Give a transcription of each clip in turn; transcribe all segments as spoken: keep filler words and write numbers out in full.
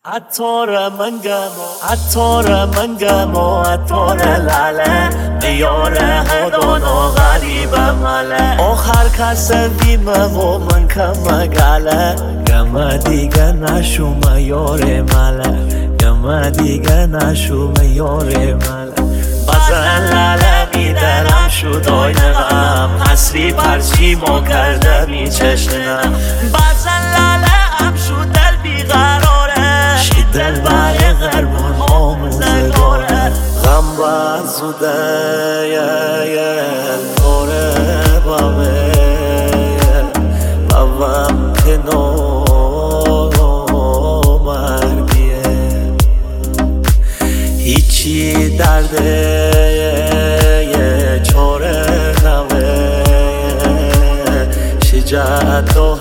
عطار منگمو عطار منگمو عطار لاله میاره هدونو غریب ماله آخر کس بیمه و من کم گله گم دیگه نشو میاره ماله گم دیگه نشو میاره ماله بازن لاله میدرم شد آینم حسری پرچی ما کرده می چشنم بازن لاله هم شد دل بیقراره دل برای غربون آموزگاره غم بازوده دوره بابه بابم که نامرگیه هیچی درده چاره نوه شجاعت و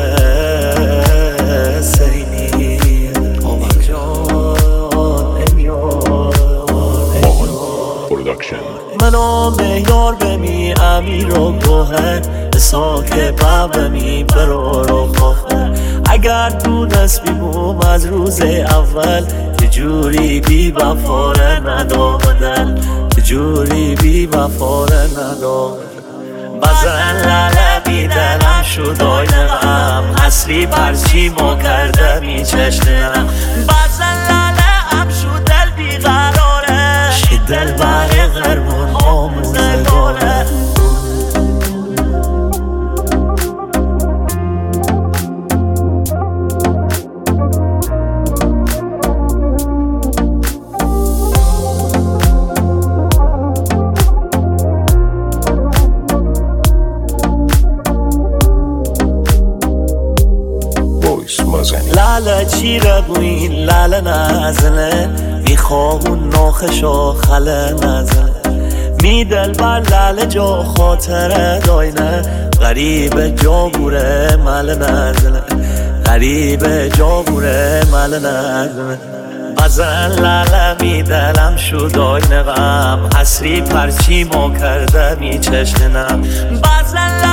منو مهیار بمی امیر و گوهر ساک بمی برو رو خواه اگر دونست بیموم از روز اول جوری بی وفاره ندادن جوری بی وفاره ندادن بزن لاله بی دلم شد آینم حسری پرچی ما کرده می چشنم بزن لاله هم شد دل بیقراره دل برای غربون آموزگاره لاله چیره بوین لاله نزنه میخواهون ناخشو خله نزنه می دل بر لاله جا خاطره داینه غریب جا بوره مل نزنه غریب جا بوره مل نزنه بزن لاله می دلم شد آینه غم حسری پرچی ما کرده می چشنم بزن